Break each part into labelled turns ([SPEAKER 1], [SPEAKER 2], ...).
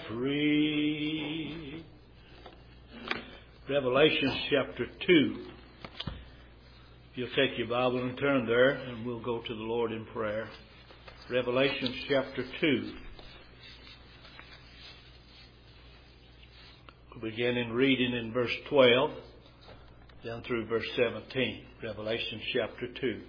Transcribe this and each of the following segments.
[SPEAKER 1] Read Revelation chapter 2. If you'll take your Bible and turn there, and we'll go to the Lord in prayer. Revelation chapter 2. We'll begin in reading in verse 12 down through verse 17. Revelation chapter 2.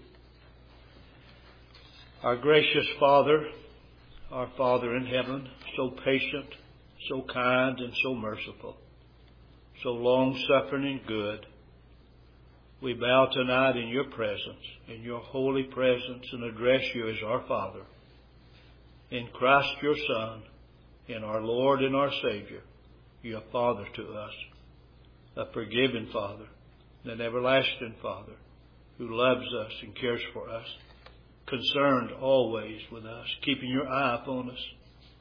[SPEAKER 1] Our gracious Father, our Father in heaven, so patient, so kind, and so merciful, so long-suffering and good, we bow tonight in your presence, in your holy presence, and address you as our Father. In Christ your Son, in our Lord and our Savior, you're a Father to us, a forgiving Father, an everlasting Father who loves us and cares for us, concerned always with us, keeping your eye upon us.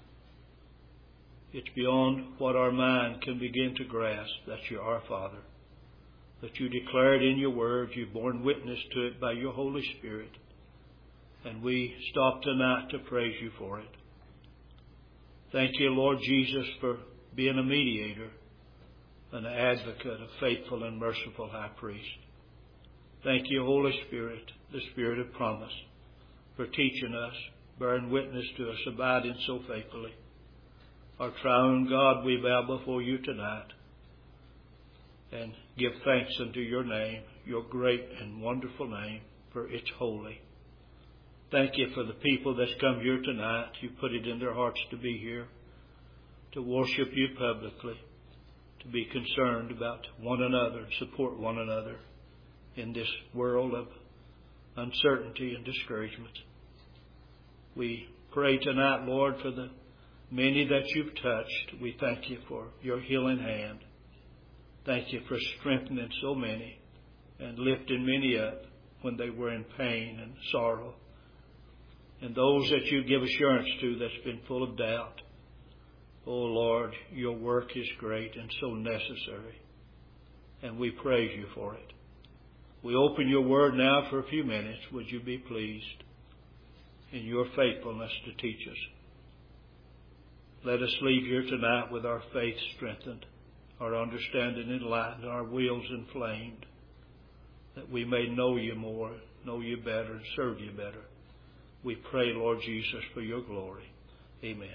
[SPEAKER 1] It's beyond what our mind can begin to grasp that you are our Father, that you declared in your word, you've borne witness to it by your Holy Spirit, and we stop tonight to praise you for it. Thank you, Lord Jesus, for being a mediator, an advocate, a faithful and merciful high priest. Thank you, Holy Spirit, the Spirit of promise, for teaching us, bearing witness to us, abiding so faithfully. Our triune God, we bow before you tonight and give thanks unto your name, your great and wonderful name, for it's holy. Thank you for the people that's come here tonight. You put it in their hearts to be here, to worship you publicly, to be concerned about one another and support one another in this world of uncertainty and discouragement. We pray tonight, Lord, for the many that you've touched. We thank you for your healing hand. Thank you for strengthening so many and lifting many up when they were in pain and sorrow. And those that you give assurance to that's been full of doubt. Oh, Lord, your work is great and so necessary. And we praise you for it. We open your word now for a few minutes. Would you be pleased in your faithfulness to teach us? Let us leave here tonight with our faith strengthened, our understanding enlightened, our wills inflamed, that we may know you more, know you better, and serve you better. We pray, Lord Jesus, for your glory. Amen.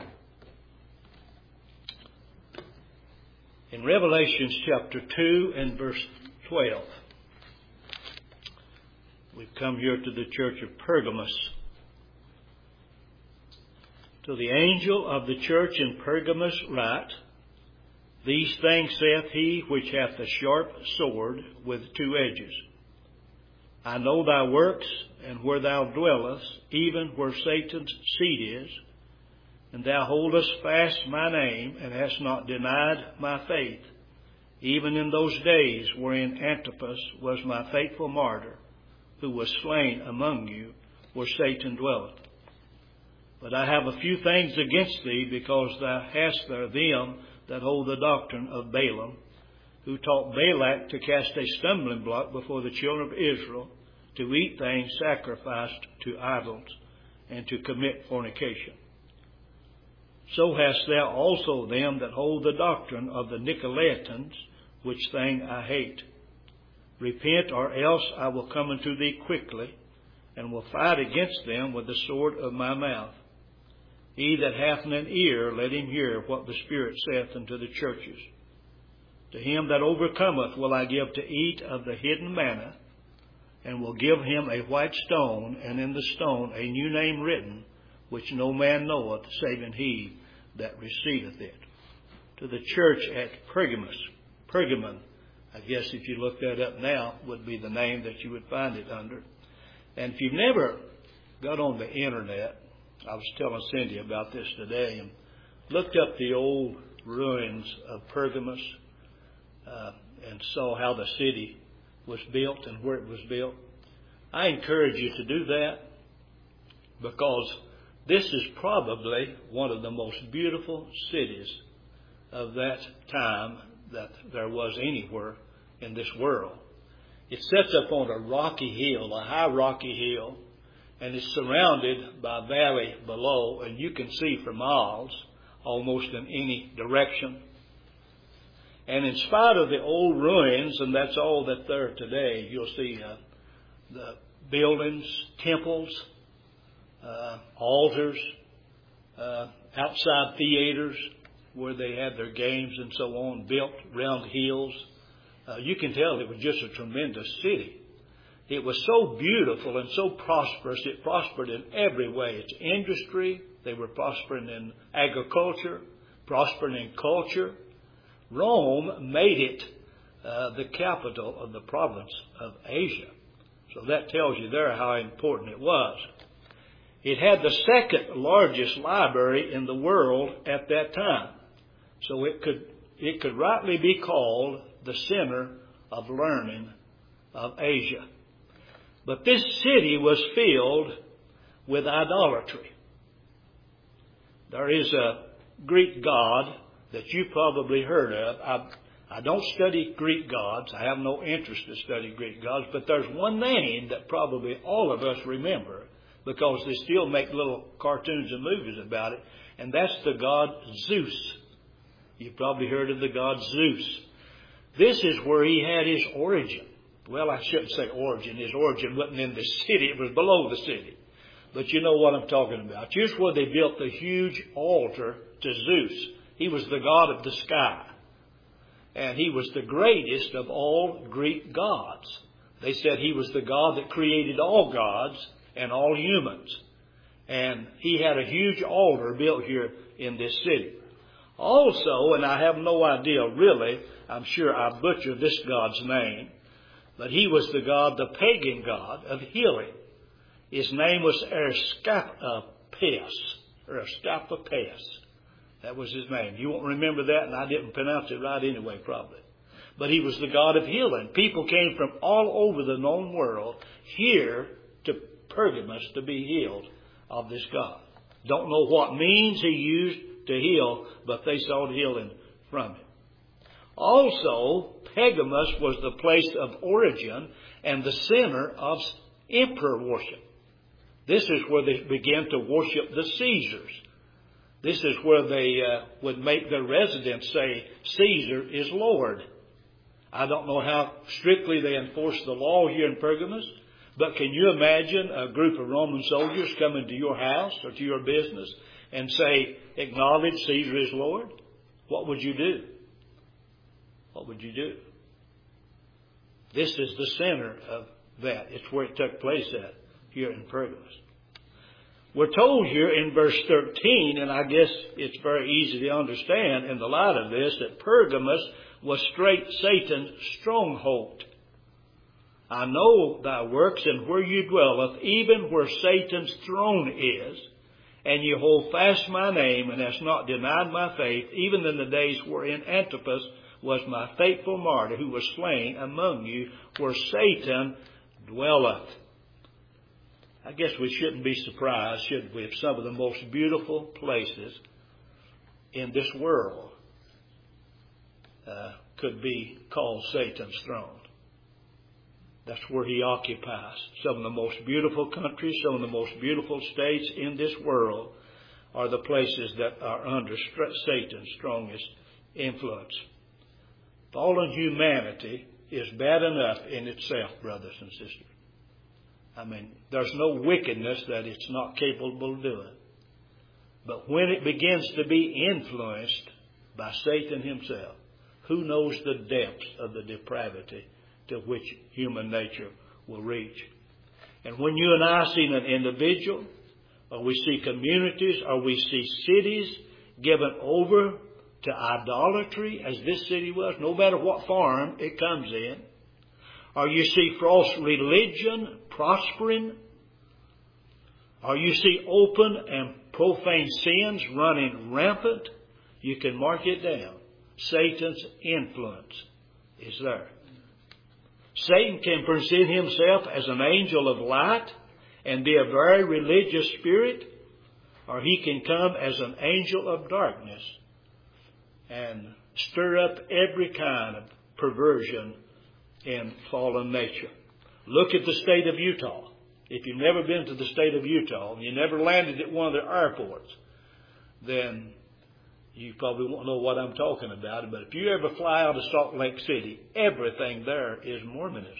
[SPEAKER 1] In Revelation chapter 2 and verse 12, we've come here to the church of Pergamos. To the angel of the church in Pergamos write, These things saith he which hath a sharp sword with two edges. I know thy works, and where thou dwellest, even where Satan's seat is, and thou holdest fast my name, and hast not denied my faith, even in those days wherein Antipas was my faithful martyr, who was slain among you, where Satan dwelleth. But I have a few things against thee, because thou hast there them that hold the doctrine of Balaam, who taught Balak to cast a stumbling block before the children of Israel, to eat things sacrificed to idols, and to commit fornication. So hast thou also them that hold the doctrine of the Nicolaitans, which thing I hate. Repent, or else I will come unto thee quickly, and will fight against them with the sword of my mouth. He that hath an ear, let him hear what the Spirit saith unto the churches. To him that overcometh will I give to eat of the hidden manna, and will give him a white stone, and in the stone a new name written, which no man knoweth, saving he that receiveth it. To the church at Pergamon, I guess if you look that up now, would be the name that you would find it under. And if you've never got on the internet, I was telling Cindy about this today, and looked up the old ruins of Pergamos and saw how the city was built and where it was built. I encourage you to do that, because this is probably one of the most beautiful cities of that time that there was anywhere in this world. It sits up on a rocky hill, a high rocky hill, and is surrounded by a valley below, and you can see for miles almost in any direction. And in spite of the old ruins, and that's all that there today, you'll see the buildings, temples, altars, outside theaters where they had their games and so on, built round hills. You can tell it was just a tremendous city. It was so beautiful and so prosperous. It prospered in every way. Its industry, they were prospering in agriculture, prospering in culture. Rome made it the capital of the province of Asia. So that tells you there how important it was. It had the second largest library in the world at that time. So it could rightly be called the center of learning of Asia. But this city was filled with idolatry. There is a Greek god that you probably heard of. I don't study Greek gods. I have no interest to study Greek gods. But there's one name that probably all of us remember because they still make little cartoons and movies about it. And that's the god Zeus. You've probably heard of the god Zeus. This is where he had his origin. Well, I shouldn't say origin. His origin wasn't in the city. It was below the city. But you know what I'm talking about. Here's where they built the huge altar to Zeus. He was the god of the sky. And he was the greatest of all Greek gods. They said he was the god that created all gods and all humans. And he had a huge altar built here in this city. Also, and I have no idea really, I'm sure I butchered this god's name, but he was the god, the pagan god of healing. His name was Erscapapes. That was his name. You won't remember that, and I didn't pronounce it right anyway, probably. But he was the god of healing. People came from all over the known world here to Pergamus to be healed of this god. Don't know what means he used to heal, but they sought healing from him. Also, Pergamus was the place of origin and the center of emperor worship. This is where they began to worship the Caesars. This is where they would make their residents say, Caesar is Lord. I don't know how strictly they enforce the law here in Pergamus, but can you imagine a group of Roman soldiers coming to your house or to your business and say, acknowledge Caesar is Lord? What would you do? What would you do? This is the center of that. It's where it took place at here in Pergamus. We're told here in verse 13, and I guess it's very easy to understand in the light of this, that Pergamus was straight Satan's stronghold. I know thy works and where you dwelleth, even where Satan's throne is, and you hold fast my name and hast not denied my faith, even in the days wherein Antipas was my faithful martyr, who was slain among you, where Satan dwelleth. I guess we shouldn't be surprised, should we, if some of the most beautiful places in this world could be called Satan's throne. That's where he occupies. Some of the most beautiful countries, some of the most beautiful states in this world are the places that are under Satan's strongest influence. Fallen humanity is bad enough in itself, brothers and sisters. I mean, there's no wickedness that it's not capable of doing. But when it begins to be influenced by Satan himself, who knows the depths of the depravity to which human nature will reach? And when you and I see an individual, or we see communities, or we see cities given over to idolatry, as this city was, no matter what form it comes in, or you see false religion prospering, or you see open and profane sins running rampant, you can mark it down. Satan's influence is there. Satan can present himself as an angel of light and be a very religious spirit, or he can come as an angel of darkness and stir up every kind of perversion in fallen nature. Look at the state of Utah. If you've never been to the state of Utah and you never landed at one of the airports, then You probably won't know what I'm talking about, but if you ever fly out of Salt Lake City, everything there is Mormonism.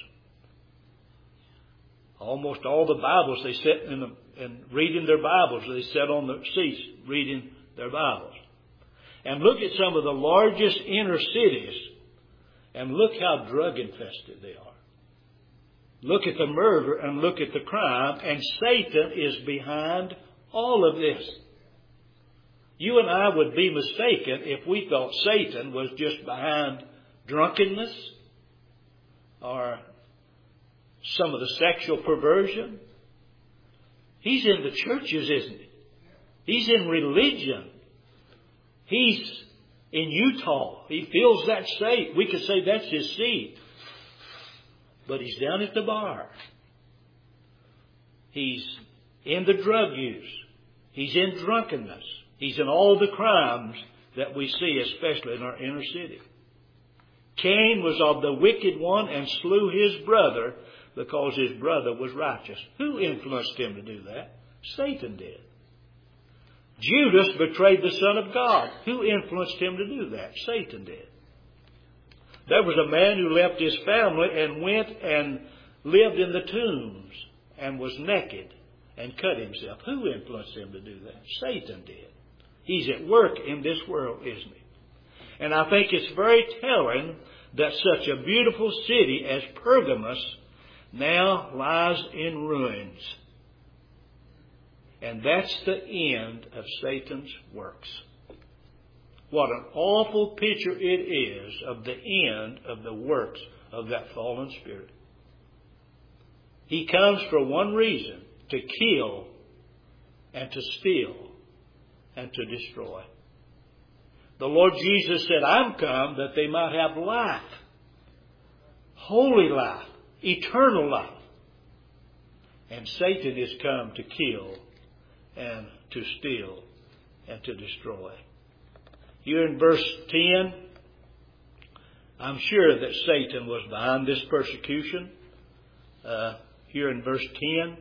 [SPEAKER 1] Almost all the Bibles they sit and reading their Bibles. They sit on the seats reading their Bibles. And look at some of the largest inner cities, and look how drug infested they are. Look at the murder and look at the crime, and Satan is behind all of this. You and I would be mistaken if we thought Satan was just behind drunkenness or some of the sexual perversion. He's in the churches, isn't he? He's in religion. He's in Utah. He fills that state. We could say that's his seat. But he's down at the bar. He's in the drug use. He's in drunkenness. He's in all the crimes that we see, especially in our inner city. Cain was of the wicked one and slew his brother because his brother was righteous. Who influenced him to do that? Satan did. Judas betrayed the Son of God. Who influenced him to do that? Satan did. There was a man who left his family and went and lived in the tombs and was naked and cut himself. Who influenced him to do that? Satan did. He's at work in this world, isn't he? And I think it's very telling that such a beautiful city as Pergamos now lies in ruins. And that's the end of Satan's works. What an awful picture it is of the end of the works of that fallen spirit. He comes for one reason, to kill and to steal and to destroy. The Lord Jesus said, I'm come that they might have life, holy life, eternal life. And Satan is come to kill and to steal and to destroy. Here in verse 10, I'm sure that Satan was behind this persecution. Here in verse 10,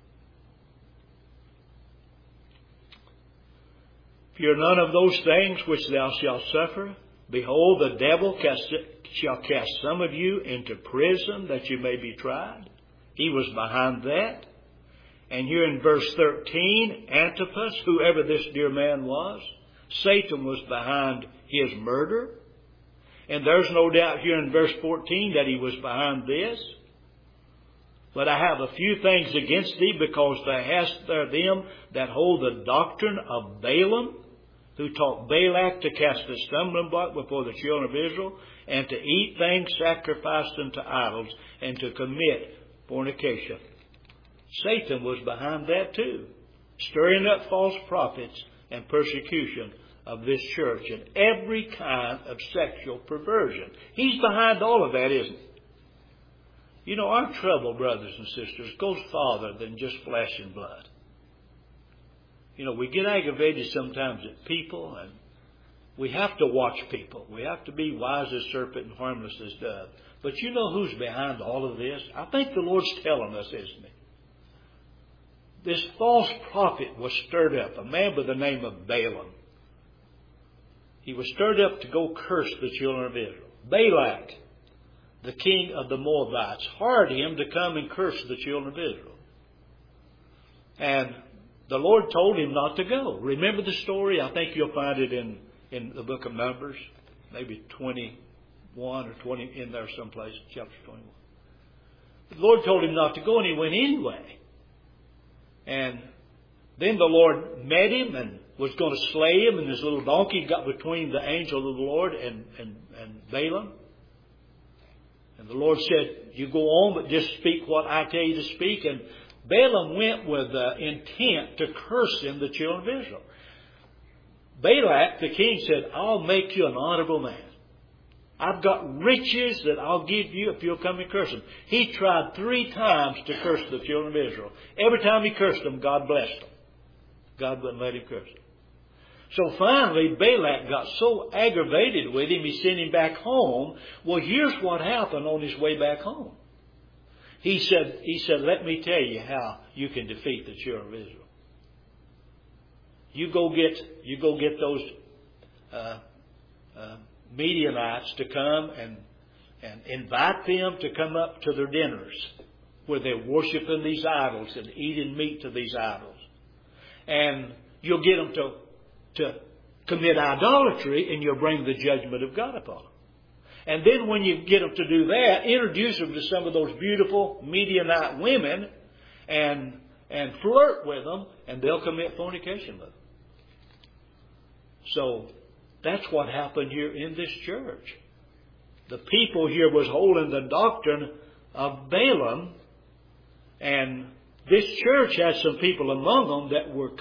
[SPEAKER 1] fear none of those things which thou shalt suffer. Behold, the devil shall cast some of you into prison that you may be tried. He was behind that. And here in verse 13, Antipas, whoever this dear man was, Satan was behind his murder. And there's no doubt here in verse 14 that he was behind this. But I have a few things against thee, because thou hast there them that hold the doctrine of Balaam, who taught Balak to cast a stumbling block before the children of Israel, and to eat things sacrificed unto idols, and to commit fornication. Satan was behind that too, stirring up false prophets and persecution of this church and every kind of sexual perversion. He's behind all of that, isn't he? You know, our trouble, brothers and sisters, goes farther than just flesh and blood. You know, we get aggravated sometimes at people, and we have to watch people. We have to be wise as serpent and harmless as dove. But you know who's behind all of this? I think the Lord's telling us, isn't he? This false prophet was stirred up, a man by the name of Balaam. He was stirred up to go curse the children of Israel. Balak, the king of the Moabites, hired him to come and curse the children of Israel. And the Lord told him not to go. Remember the story? I think you'll find it in the book of Numbers, maybe 21 or 20, in there someplace, chapter 21. The Lord told him not to go, and he went anyway. And then the Lord met him and was going to slay him, and his little donkey got between the angel of the Lord and Balaam. And the Lord said, you go on, but just speak what I tell you to speak. And Balaam went with intent to curse him, the children of Israel. Balak, the king, said, I'll make you an honorable man. I've got riches that I'll give you if you'll come and curse them. He tried 3 times to curse the children of Israel. Every time he cursed them, God blessed them. God wouldn't let him curse them. So finally, Balak got so aggravated with him, he sent him back home. Well, here's what happened on his way back home. He said, let me tell you how you can defeat the children of Israel. You go get those Midianites to come and invite them to come up to their dinners where they're worshiping these idols and eating meat to these idols. And you'll get them to commit idolatry, and you'll bring the judgment of God upon them. And then when you get them to do that, introduce them to some of those beautiful Midianite women and flirt with them, and they'll commit fornication with them. So that's what happened here in this church. The people here was holding the doctrine of Balaam, and this church had some people among them that were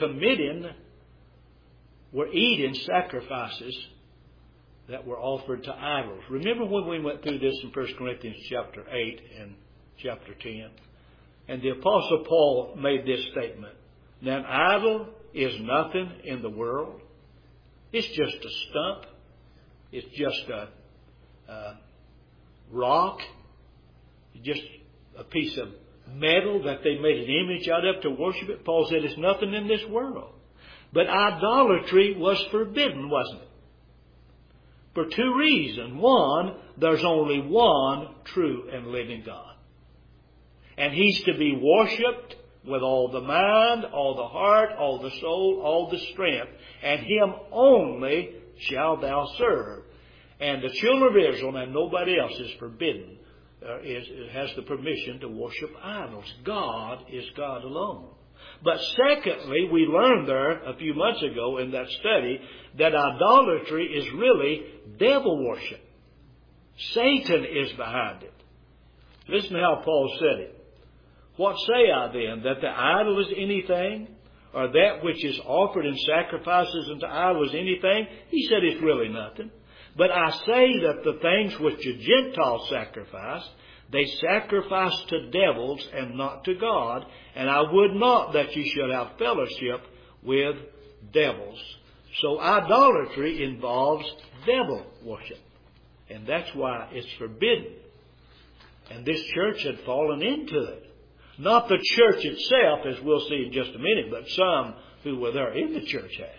[SPEAKER 1] eating sacrifices that were offered to idols. Remember when we went through this in 1 Corinthians chapter 8 and chapter 10? And the Apostle Paul made this statement. Now, an idol is nothing in the world. It's just a stump. It's just a rock. Just a piece of metal that they made an image out of to worship it. Paul said it's nothing in this world. But idolatry was forbidden, wasn't it? For two reasons. One, there's only one true and living God. And He's to be worshipped with all the mind, all the heart, all the soul, all the strength. And Him only shalt thou serve. And the children of Israel and nobody else is forbidden, has the permission to worship idols. God is God alone. But secondly, we learned there a few months ago in that study that idolatry is really devil worship. Satan is behind it. Listen to how Paul said it. What say I then? That the idol is anything? Or that which is offered in sacrifices unto idols is anything? He said it's really nothing. But I say that the things which the Gentiles sacrifice, they sacrifice to devils and not to God. And I would not that you should have fellowship with devils. So idolatry involves devil worship. And that's why it's forbidden. And this church had fallen into it. Not the church itself, as we'll see in just a minute, but some who were there in the church had.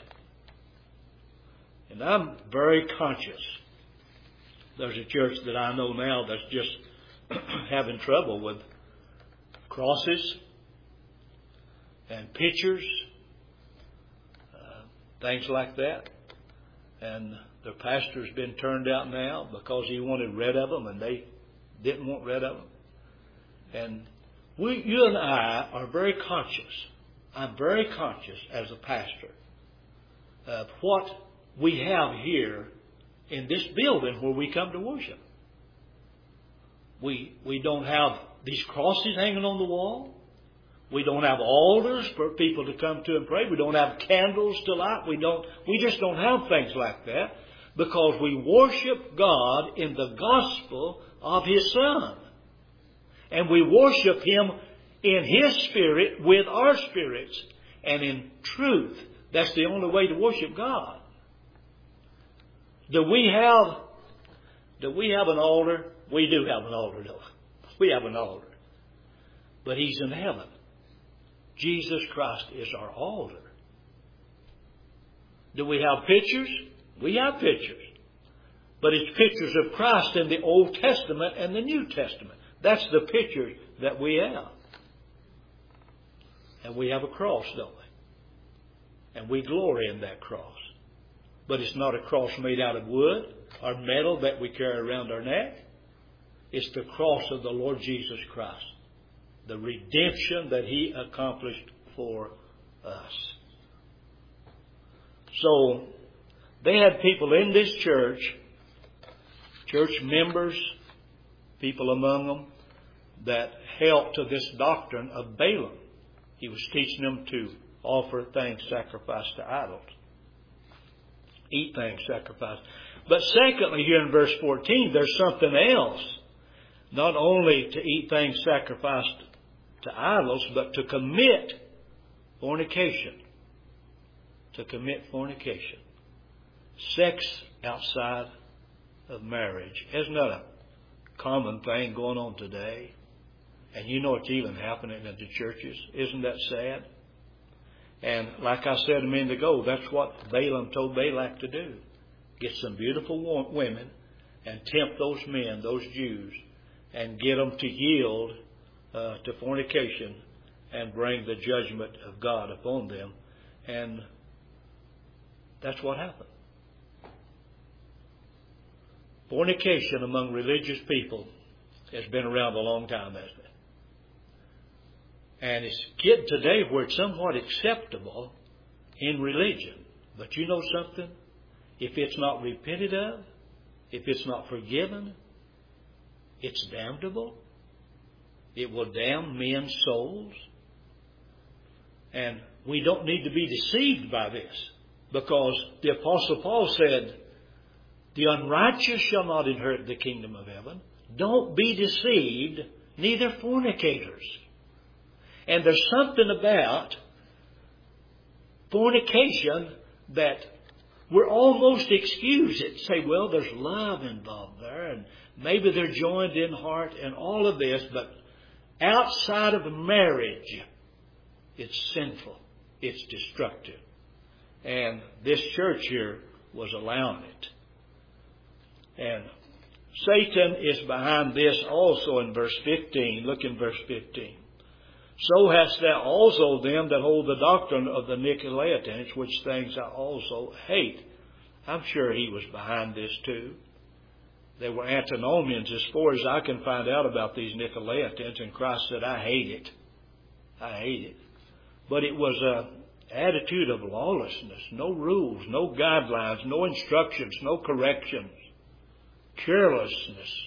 [SPEAKER 1] And I'm very conscious. There's a church that I know now that's just having trouble with crosses and pictures, things like that. And their pastor's been turned out now because he wanted rid of them and they didn't want rid of them. And you and I are very conscious. I'm very conscious as a pastor of what we have here in this building where we come to worship. We don't have these crosses hanging on the wall. We don't have altars for people to come to and pray. We don't have candles to light. We just don't have things like that because we worship God in the gospel of His Son. And we worship Him in His Spirit with our spirits and in truth. That's the only way to worship God. Do we have an altar? We do have an altar, don't we? We have an altar. But He's in heaven. Jesus Christ is our altar. Do we have pictures? We have pictures. But it's pictures of Christ in the Old Testament and the New Testament. That's the picture that we have. And we have a cross, don't we? And we glory in that cross. But it's not a cross made out of wood or metal that we carry around our neck. It's the cross of the Lord Jesus Christ. The redemption that He accomplished for us. So, they had people in this church members, people among them, that held to this doctrine of Balaam. He was teaching them to offer things sacrificed to idols. Eat things sacrificed. But secondly, here in verse 14, there's something else. Not only to eat things sacrificed to idols, but to commit fornication. To commit fornication. Sex outside of marriage. Isn't that a common thing going on today? And you know it's even happening in the churches. Isn't that sad? And like I said a minute ago, that's what Balaam told Balak to do. get some beautiful women and tempt those men, those Jews, and get them to yield to fornication and bring the judgment of God upon them. And that's what happened. Fornication among religious people has been around a long time, hasn't it? And it's getting today where it's somewhat acceptable in religion. But you know something? If it's not repented of, if it's not forgiven, it's damnable. It will damn men's souls. And we don't need to be deceived by this, because the Apostle Paul said, the unrighteous shall not inherit the kingdom of heaven. Don't be deceived, neither fornicators. And there's something about fornication that we're almost excused it. Say, well, there's love involved there, and maybe they're joined in heart and all of this, but outside of marriage, it's sinful. It's destructive. And this church here was allowing it. And Satan is behind this also in verse 15. Look in verse 15. So hast thou also them that hold the doctrine of the Nicolaitans, which things I also hate. I'm sure he was behind this too. They were antinomians as far as I can find out about these Nicolaitans, and Christ said, I hate it. I hate it. But it was an attitude of lawlessness. No rules, no guidelines, no instructions, no corrections. Carelessness.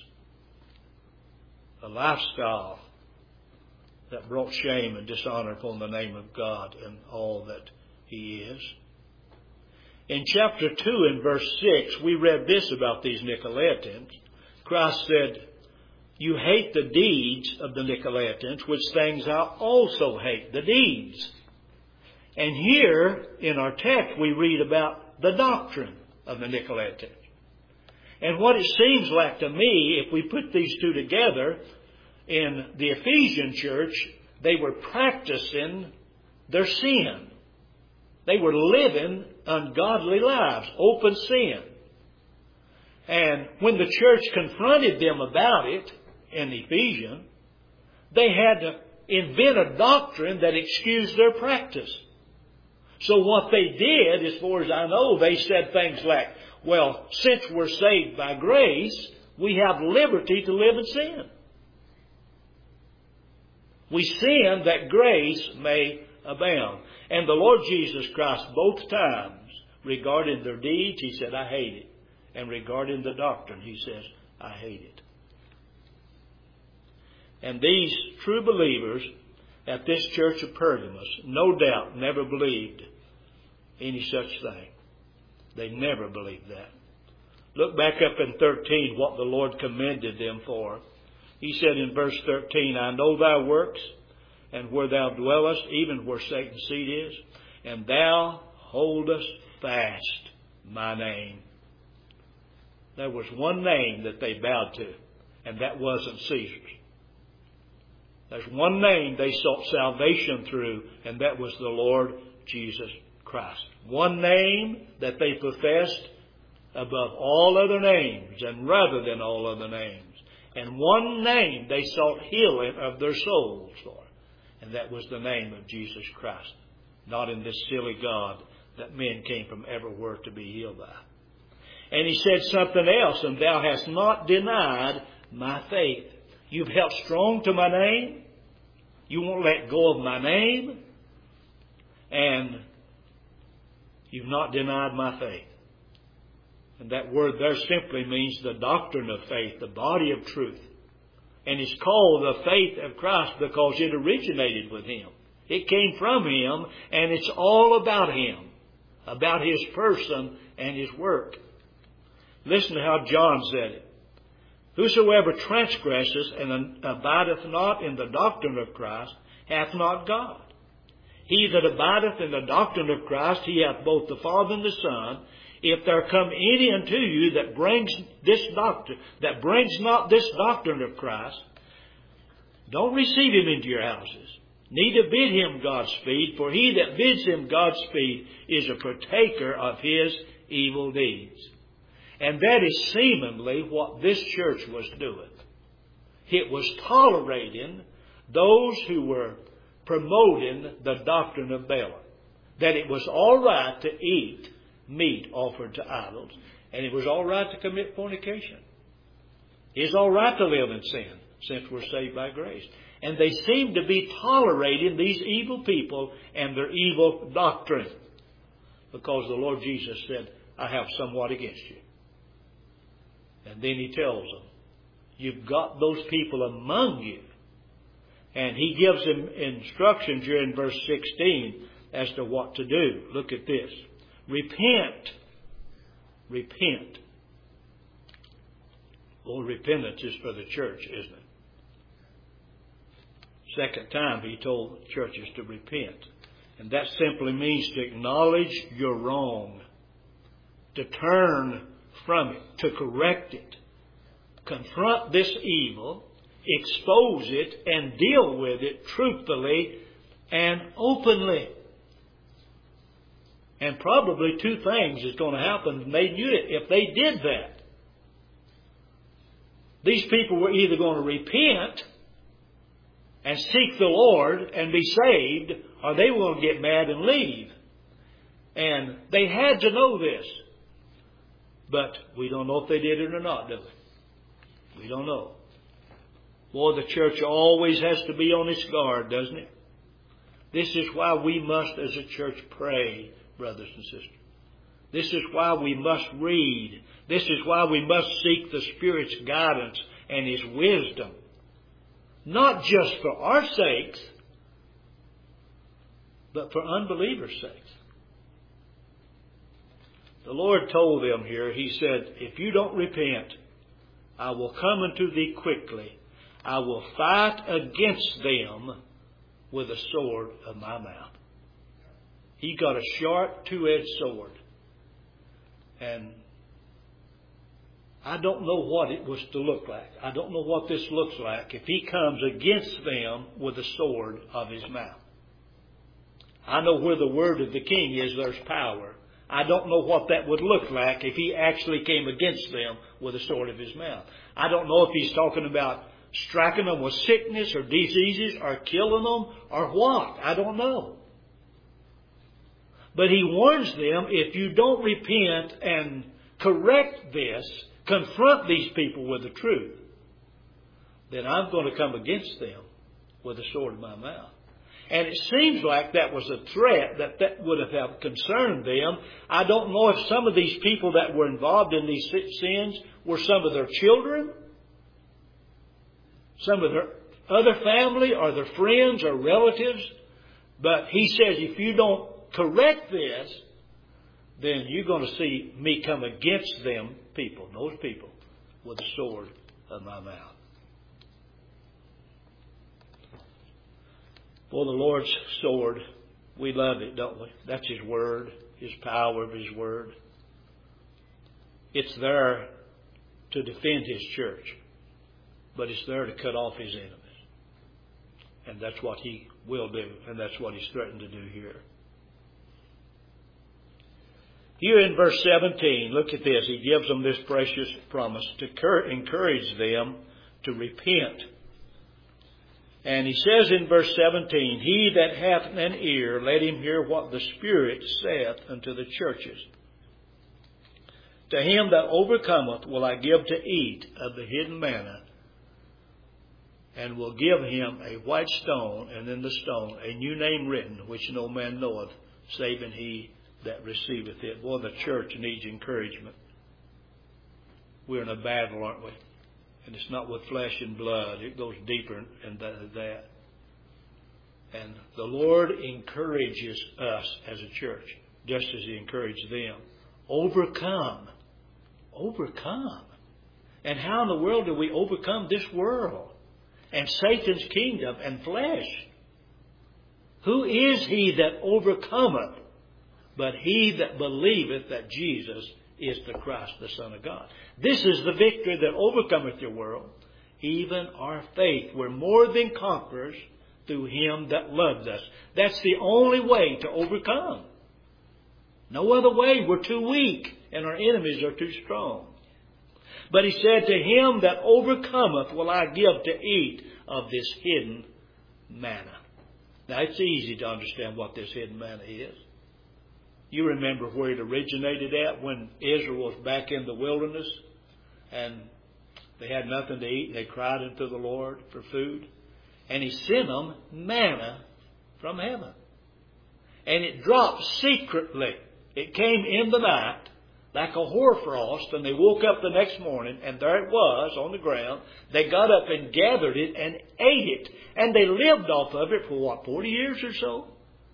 [SPEAKER 1] A lifestyle that brought shame and dishonor upon the name of God and all that He is. In chapter 2 and verse 6, we read this about these Nicolaitans. Christ said, you hate the deeds of the Nicolaitans, which things I also hate, the deeds. And here in our text we read about the doctrine of the Nicolaitans. And what it seems like to me, if we put these two together, in the Ephesian church, they were practicing their sin. They were living ungodly lives, open sin. And when the church confronted them about it in Ephesians, they had to invent a doctrine that excused their practice. So what they did, as far as I know, they said things like, well, since we're saved by grace, we have liberty to live in sin. We sin that grace may abound. And the Lord Jesus Christ, both times, regarding their deeds, He said, I hate it. And regarding the doctrine, He says, I hate it. And these true believers at this church of Pergamos, no doubt, never believed any such thing. They never believed that. Look back up in 13, what the Lord commended them for. He said in verse 13, I know thy works, and where thou dwellest, even where Satan's seat is, and thou holdest fast my name. There was one name that they bowed to, and that wasn't Caesar's. There's one name they sought salvation through, and that was the Lord Jesus Christ. One name that they professed above all other names and rather than all other names. And one name they sought healing of their souls for. And that was the name of Jesus Christ. Not in this silly God that men came from everywhere to be healed by. And He said something else, and thou hast not denied my faith. You've held strong to my name. You won't let go of my name. And you've not denied my faith. And that word there simply means the doctrine of faith, the body of truth. And it's called the faith of Christ because it originated with Him. It came from Him, and it's all about Him, about His person and His work. Listen to how John said it. Whosoever transgresses and abideth not in the doctrine of Christ hath not God. He that abideth in the doctrine of Christ, he hath both the Father and the Son. If there come any unto you that brings this doctrine, that brings not this doctrine of Christ, don't receive him into your houses. Neither bid him Godspeed, for he that bids him Godspeed is a partaker of his evil deeds. And that is seemingly what this church was doing. It was tolerating those who were promoting the doctrine of Balaam. That it was all right to eat meat offered to idols. And it was all right to commit fornication. It's all right to live in sin since we're saved by grace. And they seemed to be tolerating these evil people and their evil doctrine. Because the Lord Jesus said, I have somewhat against you. And then He tells them, you've got those people among you. And He gives them instructions here in verse 16 as to what to do. Look at this. Repent. Repent. Well, repentance is for the church, isn't it? Second time He told churches to repent. And that simply means to acknowledge you're wrong. To turn from it. To correct it. Confront this evil. Expose it and deal with it truthfully and openly. And probably two things is going to happen, and they knew it if they did that. These people were either going to repent and seek the Lord and be saved, or they were going to get mad and leave. And they had to know this. But we don't know if they did it or not, do we? We don't know. Boy, the church always has to be on its guard, doesn't it? This is why we must, as a church, pray, brothers and sisters. This is why we must read. This is why we must seek the Spirit's guidance and His wisdom. Not just for our sakes, but for unbelievers' sakes. The Lord told them here, He said, if you don't repent, I will come unto thee quickly. I will fight against them with the sword of my mouth. He got a sharp, two-edged sword. And I don't know what it was to look like. I don't know what this looks like if He comes against them with the sword of His mouth. I know where the word of the King is, there's power. I don't know what that would look like if He actually came against them with the sword of His mouth. I don't know if He's talking about striking them with sickness or diseases or killing them or what. I don't know. But He warns them, if you don't repent and correct this, confront these people with the truth, then I'm going to come against them with the sword of my mouth. And it seems like that was a threat that would have concerned them. I don't know if some of these people that were involved in these sins were some of their children, some of their other family, or their friends or relatives. But He says, if you don't correct this, then you're going to see me come against them people, those people, with the sword of my mouth. For the Lord's sword, we love it, don't we? That's His Word, His power of His Word. It's there to defend His church, but it's there to cut off His enemies. And that's what He will do, and that's what He's threatened to do here. Here in verse 17, look at this. He gives them this precious promise to encourage them to repent. And He says in verse 17, He that hath an ear, let him hear what the Spirit saith unto the churches. To him that overcometh will I give to eat of the hidden manna, and will give him a white stone, and in the stone a new name written, which no man knoweth, saving he that receiveth it. Boy, the church needs encouragement. We're in a battle, aren't we? And it's not with flesh and blood. It goes deeper than that. And the Lord encourages us as a church, just as He encouraged them. Overcome. Overcome. And how in the world do we overcome this world and Satan's kingdom and flesh? Who is he that overcometh but he that believeth that Jesus is the Christ, the Son of God? This is the victory that overcometh the world, even our faith. We're more than conquerors through Him that loved us. That's the only way to overcome. No other way. We're too weak. and our enemies are too strong. But he said, to him that overcometh will I give to eat of this hidden manna. Now, it's easy to understand what this hidden manna is. You remember where it originated at when Israel was back in the wilderness and they had nothing to eat and they cried unto the Lord for food. And he sent them manna from heaven. And it dropped secretly. It came in the night like a hoarfrost, and they woke up the next morning, and there it was on the ground. They got up and gathered it and ate it. And they lived off of it for 40 years or so?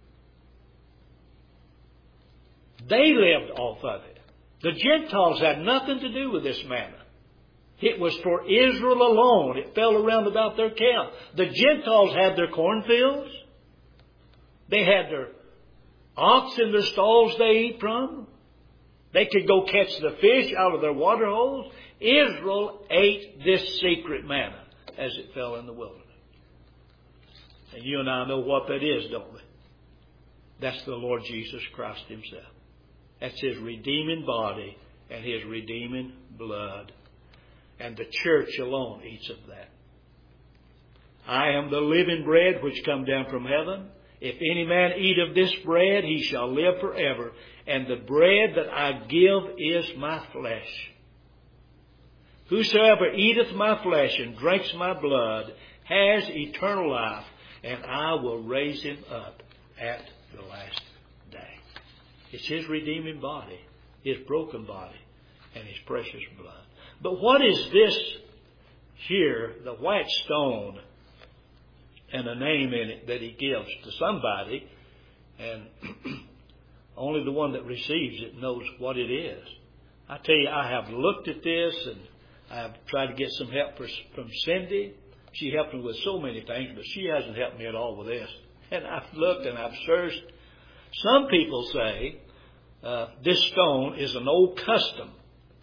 [SPEAKER 1] They lived off of it. The Gentiles had nothing to do with this manna. It was for Israel alone. It fell around about their camp. The Gentiles had their cornfields. They had their ox in their stalls they eat from. They could go catch the fish out of their water holes. Israel ate this secret manna as it fell in the wilderness. And you and I know what that is, don't we? That's the Lord Jesus Christ himself. That's his redeeming body and his redeeming blood. And the church alone eats of that. I am the living bread which come down from heaven. If any man eat of this bread, he shall live forever. And the bread that I give is my flesh. Whosoever eateth my flesh and drinks my blood has eternal life, and I will raise him up at the last day. It's his redeeming body, his broken body, and his precious blood. But what is this here, the white stone, and a name in it that he gives to somebody, and only the one that receives it knows what it is. I tell you, I have looked at this, and I have tried to get some help from Cindy. She helped me with so many things, but she hasn't helped me at all with this. And I've looked and I've searched. Some people say this stone is an old custom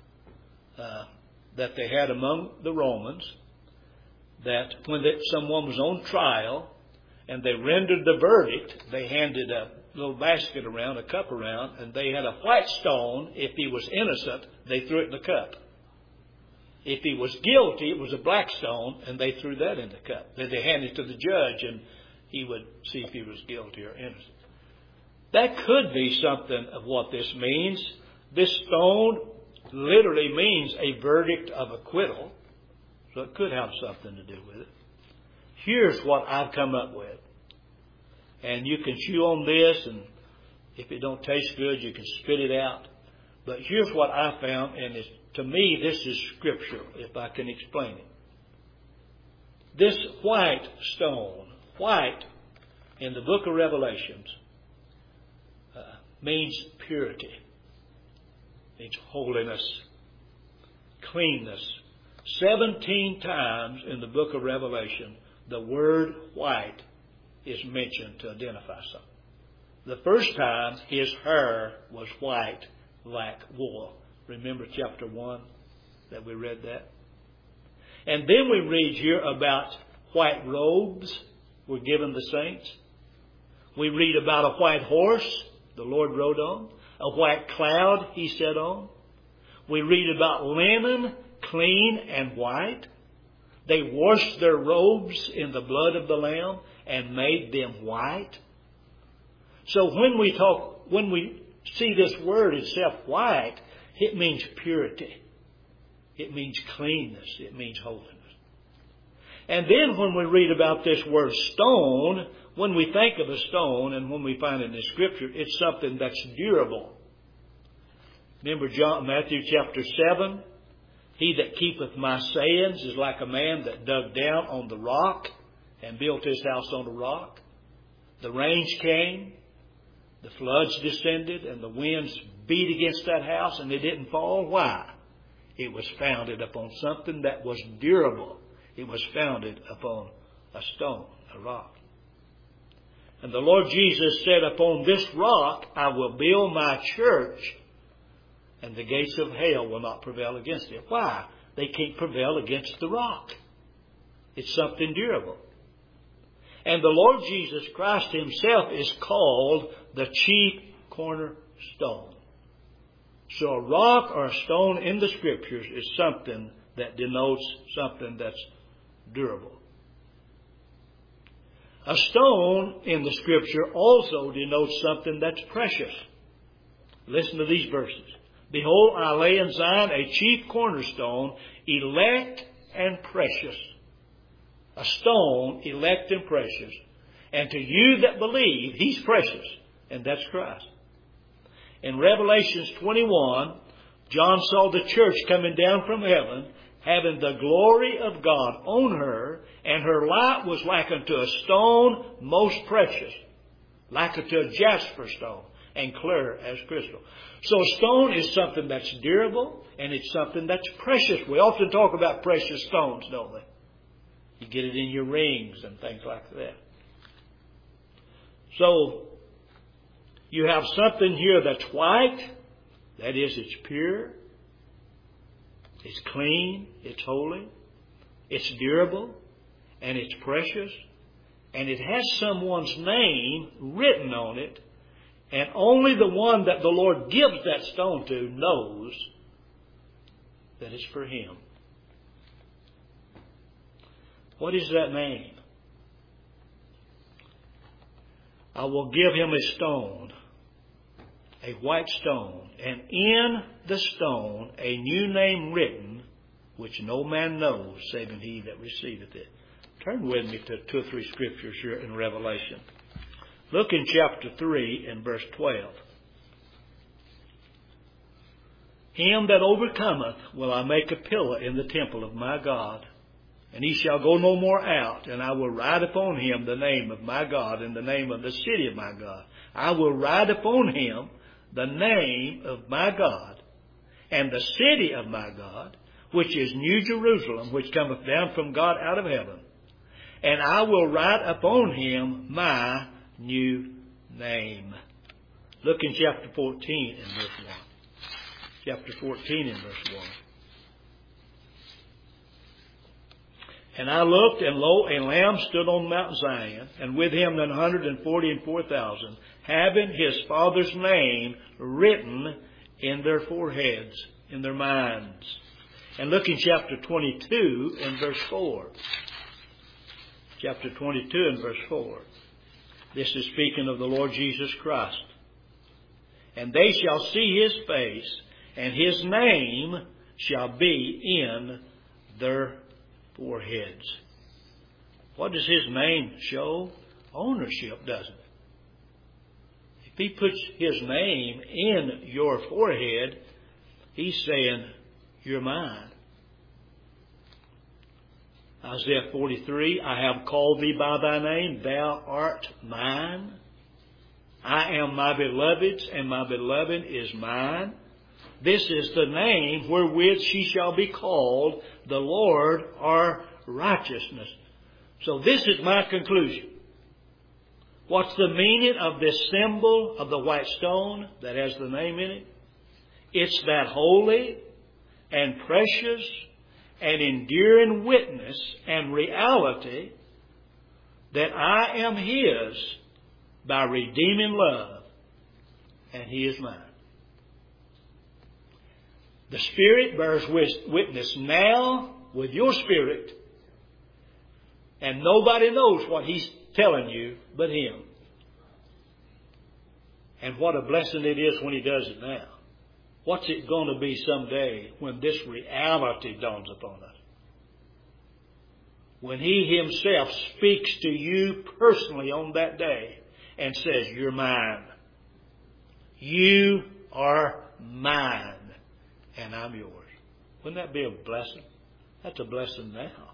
[SPEAKER 1] that they had among the Romans, that when someone was on trial and they rendered the verdict, they handed a little basket around, a cup around, and they had a white stone. If he was innocent, they threw it in the cup. If he was guilty, it was a black stone, and they threw that in the cup. Then they handed it to the judge, and he would see if he was guilty or innocent. That could be something of what this means. This stone literally means a verdict of acquittal. So it could have something to do with it. Here's what I've come up with. And you can chew on this, and if it don't taste good, you can spit it out. But here's what I found, and to me, this is scriptural, if I can explain it. This white stone, white in the book of Revelations, means purity, means holiness, cleanness. 17 times in the book of Revelation, the word white is mentioned to identify something. The first time, his hair was white like wool. Remember chapter 1 that we read that? And then we read here about white robes were given the saints. We read about a white horse the Lord rode on. A white cloud he sat on. We read about linen, clean and white. They washed their robes in the blood of the Lamb and made them white. So when we see this word itself, white, it means purity. It means cleanness. It means holiness. And then when we read about this word stone, when we think of a stone and when we find it in the Scripture, it's something that's durable. Remember Matthew chapter 7? He that keepeth my sayings is like a man that dug down on the rock and built his house on the rock. The rains came, the floods descended, and the winds beat against that house, and it didn't fall. Why? It was founded upon something that was durable. It was founded upon a stone, a rock. And the Lord Jesus said, upon this rock I will build my church, and the gates of hell will not prevail against it. Why? They can't prevail against the rock. It's something durable. And the Lord Jesus Christ himself is called the chief cornerstone. So a rock or a stone in the Scriptures is something that denotes something that's durable. A stone in the Scripture also denotes something that's precious. Listen to these verses. Behold, I lay in Zion a chief cornerstone, elect and precious. A stone, elect and precious. And to you that believe, He's precious. And that's Christ. In Revelations 21, John saw the church coming down from heaven, having the glory of God on her, and her light was like unto a stone most precious, like unto a jasper stone, and clear as crystal. So a stone is something that's durable, and it's something that's precious. We often talk about precious stones, don't we? You get it in your rings and things like that. So, you have something here that's white. That is, it's pure. It's clean. It's holy. It's durable. And it's precious. And it has someone's name written on it. And only the one that the Lord gives that stone to knows that it's for him. What is that name? I will give him a stone, a white stone, and in the stone a new name written, which no man knows, saving he that receiveth it. Turn with me to 2 or 3 scriptures here in Revelation. Look in chapter 3 and verse 12. Him that overcometh will I make a pillar in the temple of my God, and he shall go no more out, and I will write upon him the name of my God and the name of the city of my God. I will write upon him the name of my God and the city of my God, which is New Jerusalem, which cometh down from God out of heaven. And I will write upon him my new name. Look in chapter 14 and verse 1. Chapter 14 and verse 1. And I looked, and lo, a Lamb stood on Mount Zion, and with him 144,000, having his Father's name written in their foreheads, in their minds. And look in chapter 22 and verse 4. Chapter 22 and verse 4. This is speaking of the Lord Jesus Christ. And they shall see his face, and his name shall be in their foreheads. What does his name show? Ownership, doesn't it? If he puts his name in your forehead, he's saying, you're mine. Isaiah 43, I have called thee by thy name, thou art mine. I am my beloved's, and my beloved is mine. This is the name wherewith she shall be called, the Lord our righteousness. So this is my conclusion. What's the meaning of this symbol of the white stone that has the name in it? It's that holy and precious and enduring witness and reality that I am his by redeeming love, and he is mine. The Spirit bears witness now with your spirit, and nobody knows what he's telling you but him. And what a blessing it is when he does it now. What's it going to be someday when this reality dawns upon us? When he himself speaks to you personally on that day and says, you're mine. You are mine. And I'm yours. Wouldn't that be a blessing? That's a blessing now.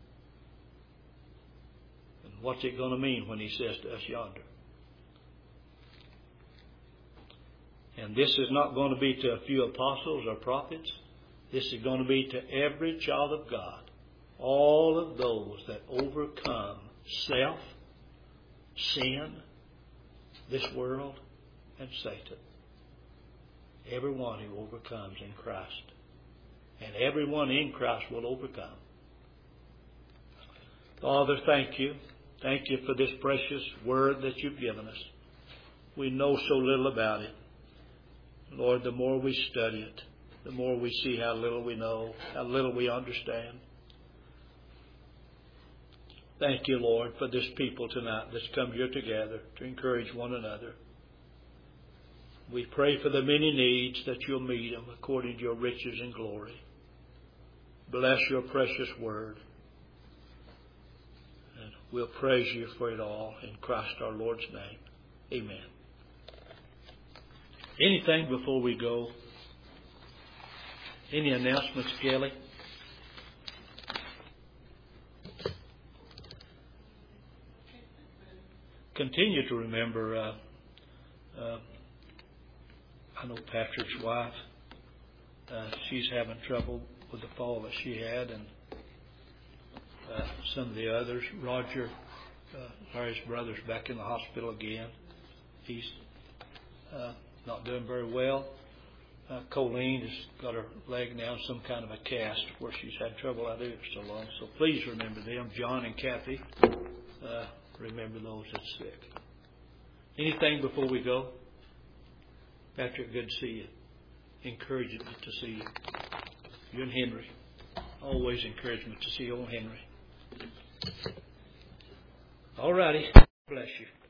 [SPEAKER 1] And what's it going to mean when he says to us yonder? And this is not going to be to a few apostles or prophets. This is going to be to every child of God. All of those that overcome self, sin, this world, and Satan. Everyone who overcomes in Christ. And everyone in Christ will overcome. Father, thank you. Thank you for this precious word that you've given us. We know so little about it. Lord, the more we study it, the more we see how little we know, how little we understand. Thank you, Lord, for this people tonight that's come here together to encourage one another. We pray for the many needs that you'll meet them according to your riches and glory. Bless your precious word. And we'll praise you for it all in Christ our Lord's name. Amen. Anything before we go? Any announcements, Kelly? Continue to remember, I know Patrick's wife, she's having trouble with the fall that she had, and some of the others. Roger, Larry's brother's back in the hospital again. He's not doing very well. Colleen has got her leg now in some kind of a cast where she's had trouble out there so long. So please remember them. John and Kathy, remember those that's sick. Anything before we go? Patrick, good to see you. Encouragement to see you. You and Henry. Always encouragement to see old Henry. All righty. Bless you.